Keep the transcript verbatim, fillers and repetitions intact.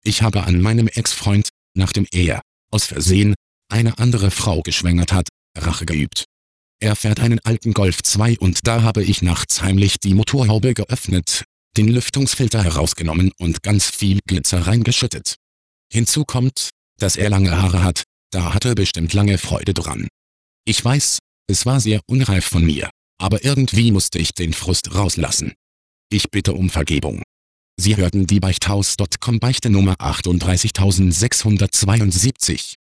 Ich habe an meinem Ex-Freund, nachdem er, aus Versehen, eine andere Frau geschwängert hat, Rache geübt. Er fährt einen alten Golf zwei und da habe ich nachts heimlich die Motorhaube geöffnet, den Lüftungsfilter herausgenommen und ganz viel Glitzer reingeschüttet. Hinzu kommt, dass er lange Haare hat, da hat er bestimmt lange Freude dran. Ich weiß, es war sehr unreif von mir, aber irgendwie musste ich den Frust rauslassen. Ich bitte um Vergebung. Sie hörten die Beichthaus Punkt com Beichte Nummer achtunddreißigtausendsechshundertzweiundsiebzig.